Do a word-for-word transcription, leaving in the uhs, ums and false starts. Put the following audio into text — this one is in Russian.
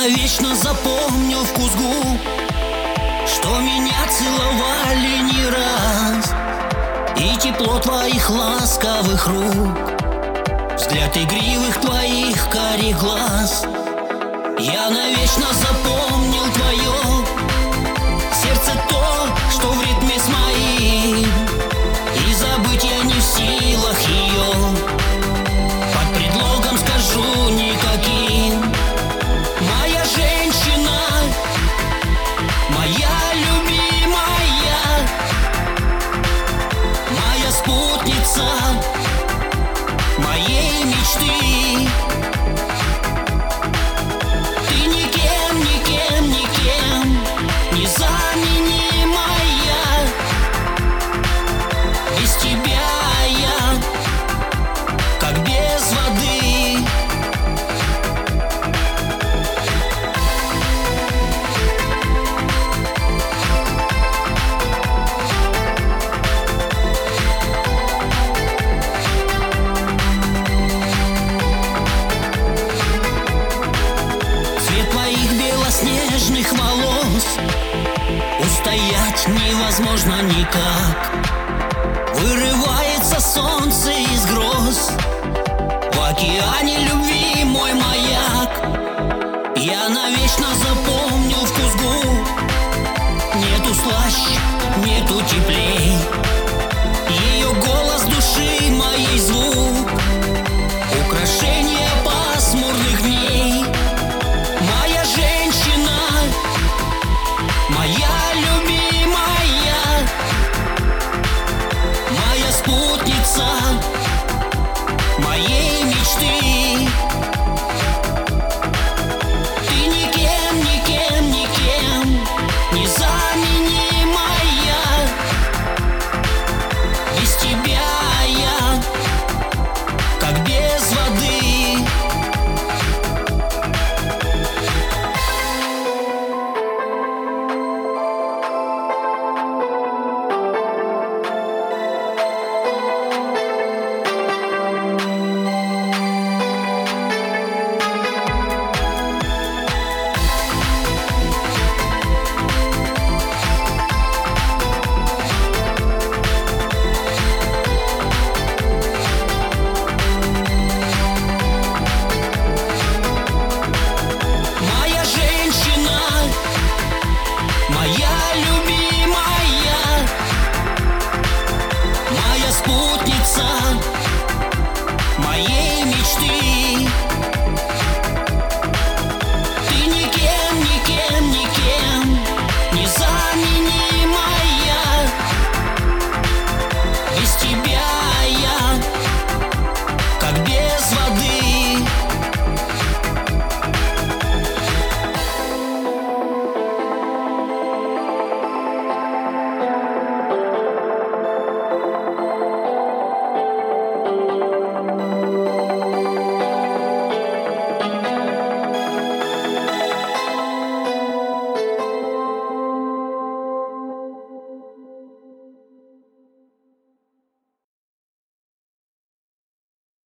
навечно запомнил вкус губ, что меня целовали не раз, и тепло твоих ласковых рук, взгляд игривых твоих карих глаз. Я навечно запомнил твое сердце, то, что в ритме с моим, и забыть я не в силах ее, под предлогом скажу никаким. Моя женщина, моя любимая, моя спутница моей мечты. Ты никем, никем, никем не заменимая. Без тебя я как без воды. Цвет твоих белоснежных волос устоять невозможно никак. Вырывается солнце из гроз, в океане любви мой маяк. Я навечно запомнил вкус губ, нету слаще, нету теплей. Ее голос души моей звук, украшение